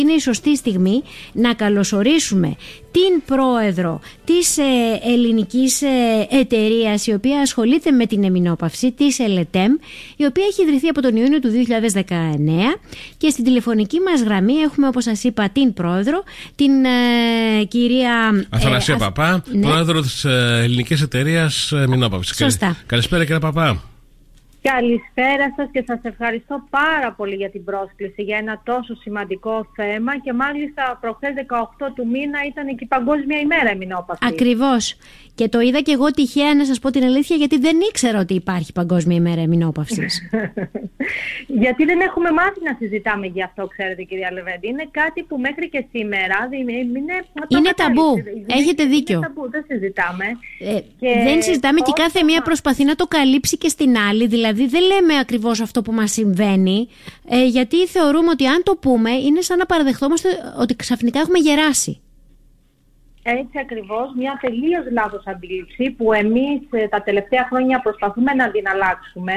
Είναι η σωστή στιγμή να καλωσορίσουμε την πρόεδρο της ελληνικής εταιρείας, η οποία ασχολείται με την εμεινόπαυση, της ΕΛΕΤΕΜ, η οποία έχει ιδρυθεί από τον Ιούνιο του 2019, και στην τηλεφωνική μας γραμμή έχουμε, όπως σας είπα, την πρόεδρο, την κυρία Αθανασία Παπά, ναι, πρόεδρο της ελληνικής εταιρείας εμεινόπαυσης. Σωστά. Καλησπέρα, κύριε Παπά. Καλησπέρα σας και σας ευχαριστώ πάρα πολύ για την πρόσκληση για ένα τόσο σημαντικό θέμα, και μάλιστα προχθές 18 του μήνα ήταν και η Παγκόσμια ημέρα εμεινόπαυσης. Ακριβώς. Και το είδα και εγώ τυχαία, να σας πω την αλήθεια, γιατί δεν ήξερα ότι υπάρχει Παγκόσμια ημέρα εμεινόπαυσης. Γιατί δεν έχουμε μάθει να συζητάμε γι' αυτό, ξέρετε, κυρία Λεβέντη. Είναι κάτι που μέχρι και σήμερα είναι ταμπού. Έχετε δίκιο. Είναι ταμπού, δεν συζητάμε. Δεν συζητάμε και κάθε μία προσπαθεί να το καλύψει και στην άλλη. Δηλαδή δεν λέμε ακριβώς αυτό που μας συμβαίνει, γιατί θεωρούμε ότι αν το πούμε είναι σαν να παραδεχτόμαστε ότι ξαφνικά έχουμε γεράσει. Έτσι ακριβώς, μια τελείως λάθος αντίληψη που εμείς τα τελευταία χρόνια προσπαθούμε να την αλλάξουμε,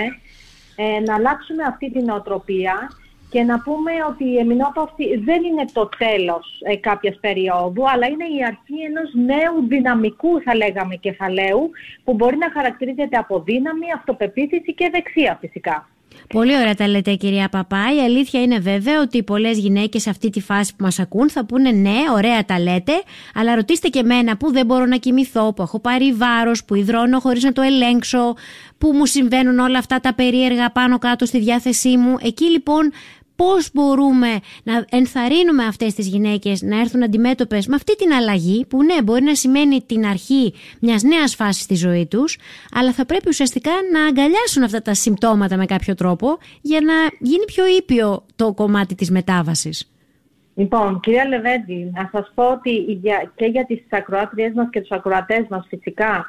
να αλλάξουμε αυτή την νοοτροπία και να πούμε ότι η εμεινόπαυση δεν είναι το τέλος κάποιας περίοδου, αλλά είναι η αρχή ενός νέου δυναμικού, θα λέγαμε, κεφαλαίου, που μπορεί να χαρακτηρίζεται από δύναμη, αυτοπεποίθηση και ευεξία φυσικά. Πολύ ωραία τα λέτε, κυρία Παπά. Η αλήθεια είναι βέβαια ότι πολλές γυναίκες σε αυτή τη φάση που μας ακούν θα πούνε ναι, ωραία τα λέτε, αλλά ρωτήστε και εμένα που δεν μπορώ να κοιμηθώ, που έχω πάρει βάρος, που υδρώνω χωρίς να το ελέγξω, που μου συμβαίνουν όλα αυτά τα περίεργα πάνω κάτω στη διάθεσή μου. Εκεί λοιπόν πώς μπορούμε να ενθαρρύνουμε αυτές τις γυναίκες να έρθουν αντιμέτωπες με αυτή την αλλαγή, που ναι, μπορεί να σημαίνει την αρχή μιας νέας φάσης στη ζωή τους, αλλά θα πρέπει ουσιαστικά να αγκαλιάσουν αυτά τα συμπτώματα με κάποιο τρόπο για να γίνει πιο ήπιο το κομμάτι της μετάβασης. Λοιπόν, κυρία Λεβέντη, να σας πω ότι και για τις ακροάτριές μας και τους ακροατές μας φυσικά,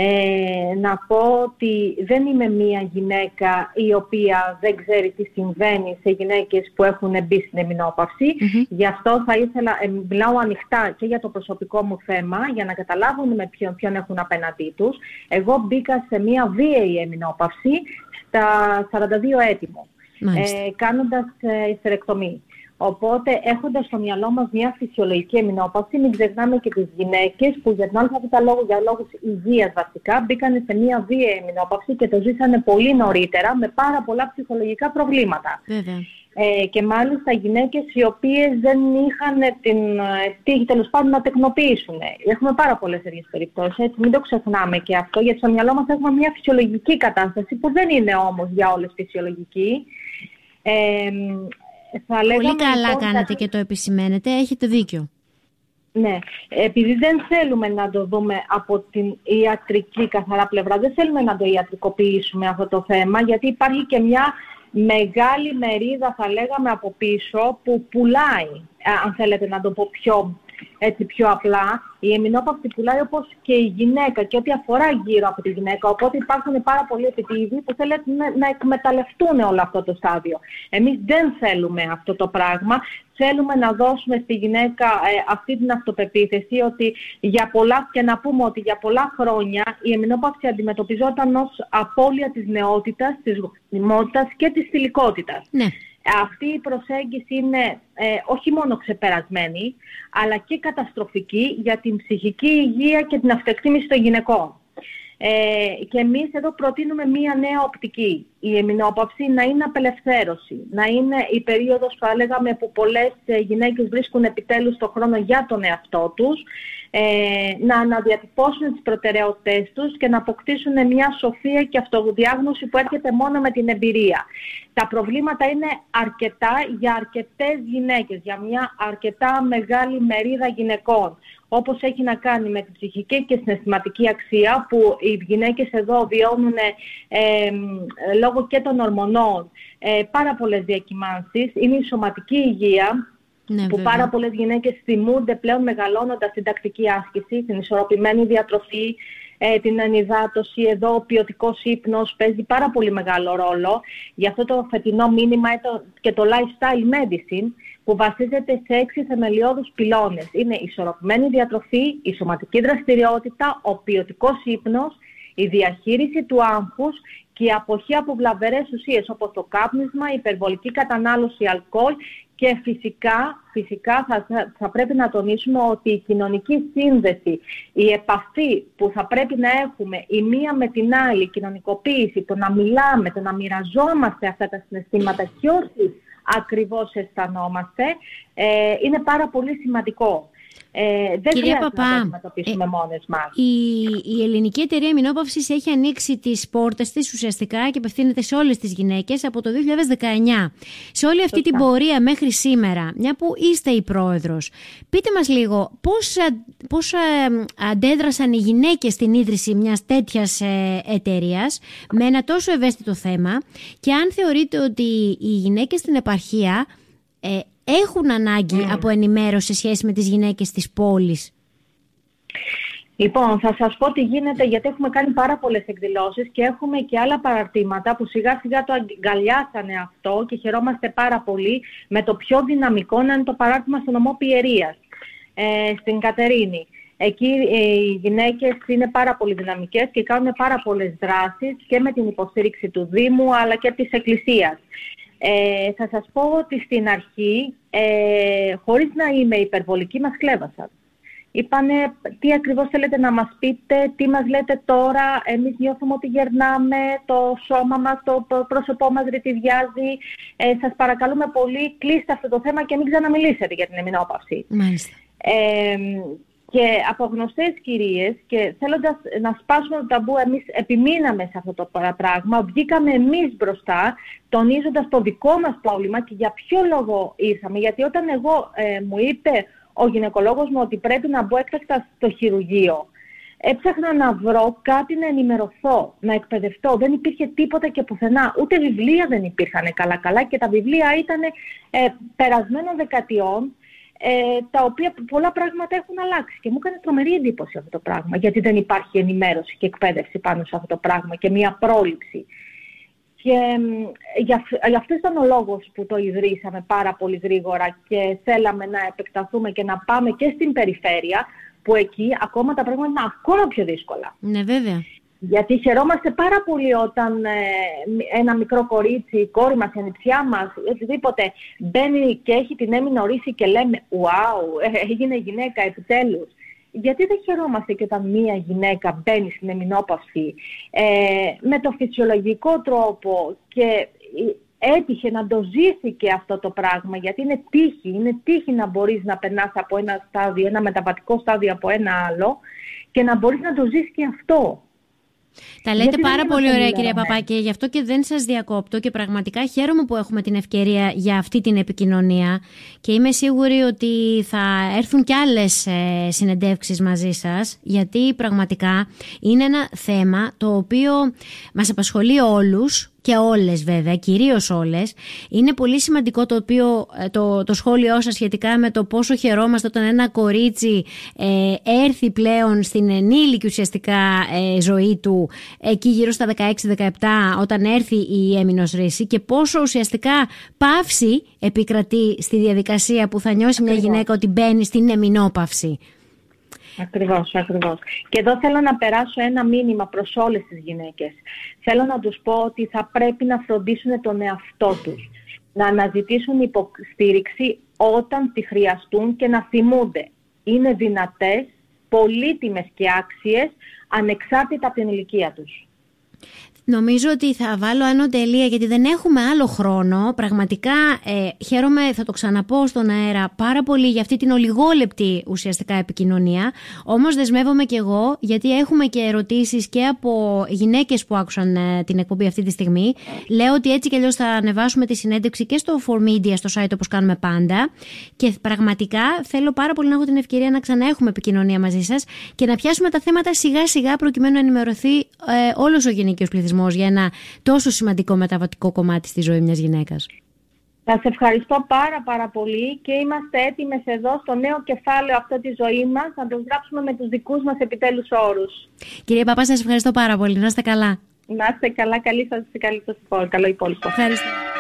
να πω ότι δεν είμαι μία γυναίκα η οποία δεν ξέρει τι συμβαίνει σε γυναίκες που έχουν μπει στην εμεινόπαυση. Γι' αυτό θα ήθελα, μιλάω ανοιχτά και για το προσωπικό μου θέμα, για να καταλάβουν με ποιον έχουν απέναντί τους. Εγώ μπήκα σε μία βίαιη εμεινόπαυση στα 42 έτη μου, κάνοντας ιστερεκτομή. Οπότε, έχοντας στο μυαλό μας μια φυσιολογική εμεινόπαυση, μην ξεχνάμε και τις γυναίκες που για τον άλφα λόγο, για λόγους υγείας βασικά, μπήκαν σε μια βίαιη εμεινόπαυση και το ζήσανε πολύ νωρίτερα με πάρα πολλά ψυχολογικά προβλήματα. Και μάλιστα γυναίκες οι οποίες δεν είχαν την τύχη τέλος πάντων να τεκνοποιήσουν. Έχουμε πάρα πολλές τέτοιες περιπτώσεις, έτσι, μην το ξεχνάμε και αυτό, γιατί στο μυαλό μας έχουμε μια φυσιολογική κατάσταση που δεν είναι όμως για όλες φυσιολογική. Πολύ καλά κάνετε και το επισημαίνετε, έχετε δίκιο. Ναι, επειδή δεν θέλουμε να το δούμε από την ιατρική καθαρά πλευρά, δεν θέλουμε να το ιατρικοποιήσουμε αυτό το θέμα, γιατί υπάρχει και μια μεγάλη μερίδα, θα λέγαμε, από πίσω που πουλάει, αν θέλετε να το πω πιο απλά. Η εμεινόπαυση πουλάει όπως και η γυναίκα και ό,τι αφορά γύρω από τη γυναίκα. Οπότε υπάρχουν πάρα πολλοί επιτίδιοι που θέλουν να εκμεταλλευτούν όλο αυτό το στάδιο. Εμείς δεν θέλουμε αυτό το πράγμα. Θέλουμε να δώσουμε στη γυναίκα αυτή την αυτοπεποίθηση ότι και να πούμε ότι για πολλά χρόνια η εμεινόπαυση αντιμετωπιζόταν ως απώλεια της νεότητας, της γονιμότητας και της θηλυκότητας. Ναι. Αυτή η προσέγγιση είναι όχι μόνο ξεπερασμένη, αλλά και καταστροφική για την ψυχική υγεία και την αυτοεκτίμηση των γυναικών. Και εμείς εδώ προτείνουμε μία νέα οπτική. Η εμεινόπαυση να είναι απελευθέρωση, να είναι η περίοδος, θα λέγαμε, που πολλές γυναίκες βρίσκουν επιτέλους το χρόνο για τον εαυτό τους, να αναδιατυπώσουν τις προτεραιότητες τους και να αποκτήσουν μια σοφία και αυτοδιάγνωση που έρχεται μόνο με την εμπειρία. Τα προβλήματα είναι αρκετά για αρκετές γυναίκες, για μια αρκετά μεγάλη μερίδα γυναικών. Όπως έχει να κάνει με την ψυχική και συναισθηματική αξία, που οι γυναίκες εδώ βιώνουν λόγω και των ορμονών πάρα πολλές διακυμάνσεις. Είναι η σωματική υγεία, που πάρα πολλές γυναίκες θυμούνται πλέον μεγαλώνοντας την τακτική άσκηση, την ισορροπημένη διατροφή, την ανυδάτωση. Εδώ ο ποιοτικός ύπνος παίζει πάρα πολύ μεγάλο ρόλο. Γι' αυτό το φετινό μήνυμα και το lifestyle medicine, που βασίζεται σε 6 θεμελιώδους πυλώνες. Είναι η ισορροπημένη διατροφή, η σωματική δραστηριότητα, ο ποιοτικός ύπνος, η διαχείριση του άγχους και η αποχή από βλαβερές ουσίες όπως το κάπνισμα, η υπερβολική κατανάλωση αλκοόλ Και φυσικά θα πρέπει να τονίσουμε ότι η κοινωνική σύνδεση, η επαφή που θα πρέπει να έχουμε η μία με την άλλη, η κοινωνικοποίηση, το να μιλάμε, το να μοιραζόμαστε αυτά τα συναισθήματα και όσοι ακριβώς αισθανόμαστε, είναι πάρα πολύ σημαντικό. Δεν Κυρία χρειάζεται Παπά, να το αντιμετωπίσουμε μόνες μας. Η Ελληνική Εταιρεία Ημινόπαυσης έχει ανοίξει τις πόρτες της ουσιαστικά και απευθύνεται σε όλες τις γυναίκες από το 2019. Σε όλη αυτή την πορεία μέχρι σήμερα, μια που είστε η πρόεδρος, πείτε μας λίγο πώς αντέδρασαν οι γυναίκες στην ίδρυση μιας τέτοιας εταιρείας με ένα τόσο ευαίσθητο θέμα, και αν θεωρείτε ότι οι γυναίκες στην επαρχία έχουν ανάγκη από ενημέρωση σε σχέση με τις γυναίκες της πόλης. Λοιπόν, θα σας πω τι γίνεται, γιατί έχουμε κάνει πάρα πολλές εκδηλώσεις και έχουμε και άλλα παραρτήματα που σιγά σιγά το αγκαλιάσανε αυτό και χαιρόμαστε πάρα πολύ με το πιο δυναμικό να είναι το παράρτημα στο νομό Πιερίας, στην Κατερίνη. Εκεί οι γυναίκες είναι πάρα πολύ δυναμικές και κάνουν πάρα πολλές δράσεις και με την υποστήριξη του Δήμου αλλά και της Εκκλησίας. Θα σας πω ότι στην αρχή, χωρίς να είμαι υπερβολική, μας κλέβασαν. Είπανε τι ακριβώς θέλετε να μας πείτε, τι μας λέτε τώρα, εμείς νιώθουμε ότι γερνάμε, το σώμα μας, το πρόσωπό μας ρητιδιάζει, σας παρακαλούμε πολύ, κλείστε αυτό το θέμα και μην ξαναμιλήσετε για την εμεινόπαυση. Μάλιστα. Και από γνωστές κυρίες, και θέλοντας να σπάσουμε το ταμπού, εμείς επιμείναμε σε αυτό το πράγμα, βγήκαμε εμείς μπροστά, τονίζοντας το δικό μας πρόβλημα και για ποιο λόγο ήρθαμε. Γιατί όταν εγώ μου είπε ο γυναικολόγος μου ότι πρέπει να μπω έκτακτα στο χειρουργείο, έψαχνα να βρω κάτι να ενημερωθώ, να εκπαιδευτώ. Δεν υπήρχε τίποτα και πουθενά. Ούτε βιβλία δεν υπήρχαν καλά και τα βιβλία ήταν περασμένων δεκαετιών, τα οποία πολλά πράγματα έχουν αλλάξει και μου έκανε τρομερή εντύπωση αυτό το πράγμα, γιατί δεν υπάρχει ενημέρωση και εκπαίδευση πάνω σε αυτό το πράγμα και μια πρόληψη. Και γι' αυτό ήταν ο λόγος που το ιδρύσαμε πάρα πολύ γρήγορα και θέλαμε να επεκταθούμε και να πάμε και στην περιφέρεια, που εκεί ακόμα τα πράγματα είναι ακόμα πιο δύσκολα. Ναι, βέβαια. Γιατί χαιρόμαστε πάρα πολύ όταν ένα μικρό κορίτσι, η κόρη μας, η ανιψιά μας, οτιδήποτε, μπαίνει και έχει την έμεινο ορίση και λέμε «Wow, έγινε γυναίκα επιτέλους». Γιατί δεν χαιρόμαστε και όταν μία γυναίκα μπαίνει στην εμεινόπαυση με το φυσιολογικό τρόπο και έτυχε να το ζήσει και αυτό το πράγμα, γιατί είναι τύχη να μπορείς να περνάς από ένα στάδιο, ένα μεταβατικό στάδιο από ένα άλλο και να μπορείς να το ζήσεις και αυτό. Τα λέτε πάρα πολύ ωραία, κυρία Παπά, και γι' αυτό και δεν σας διακόπτω και πραγματικά χαίρομαι που έχουμε την ευκαιρία για αυτή την επικοινωνία και είμαι σίγουρη ότι θα έρθουν κι άλλες συνεντεύξεις μαζί σας, γιατί πραγματικά είναι ένα θέμα το οποίο μας απασχολεί όλους και όλες βέβαια, κυρίως όλες. Είναι πολύ σημαντικό το σχόλιο σας σχετικά με το πόσο χαιρόμαστε όταν ένα κορίτσι έρθει πλέον στην ενήλικη ουσιαστικά ζωή του, εκεί γύρω στα 16-17, όταν έρθει η έμεινος ρίση, και πόσο ουσιαστικά παύση επικρατεί στη διαδικασία που θα νιώσει μια γυναίκα ότι μπαίνει στην εμεινόπαυση. Ακριβώς. Και εδώ θέλω να περάσω ένα μήνυμα προς όλες τις γυναίκες. Θέλω να τους πω ότι θα πρέπει να φροντίσουν τον εαυτό τους, να αναζητήσουν υποστήριξη όταν τη χρειαστούν και να θυμούνται. Είναι δυνατές, πολύτιμες και άξιες, ανεξάρτητα από την ηλικία τους. Νομίζω ότι θα βάλω άνω τελεία, γιατί δεν έχουμε άλλο χρόνο. Πραγματικά χαίρομαι, θα το ξαναπώ στον αέρα, πάρα πολύ για αυτή την ολιγόλεπτη ουσιαστικά επικοινωνία. Όμως δεσμεύομαι και εγώ, γιατί έχουμε και ερωτήσεις και από γυναίκες που άκουσαν την εκπομπή αυτή τη στιγμή. Λέω ότι έτσι κι αλλιώς θα ανεβάσουμε τη συνέντευξη και στο 4Media, στο site, όπως κάνουμε πάντα. Και πραγματικά θέλω πάρα πολύ να έχω την ευκαιρία να ξαναέχουμε επικοινωνία μαζί σας και να πιάσουμε τα θέματα σιγά σιγά, προκειμένου να ενημερωθεί όλος ο γυναικείος πληθυσμός για ένα τόσο σημαντικό μεταβατικό κομμάτι στη ζωή μιας γυναίκας. Σας ευχαριστώ πάρα πολύ και είμαστε έτοιμες εδώ στο νέο κεφάλαιο αυτό τη ζωή μας να το γράψουμε με τους δικούς μας επιτέλους όρους. Κυρία Παπά, σας ευχαριστώ πάρα πολύ. Να είστε καλά. Να είστε καλά, καλό υπόλοιπο. Ευχαριστώ.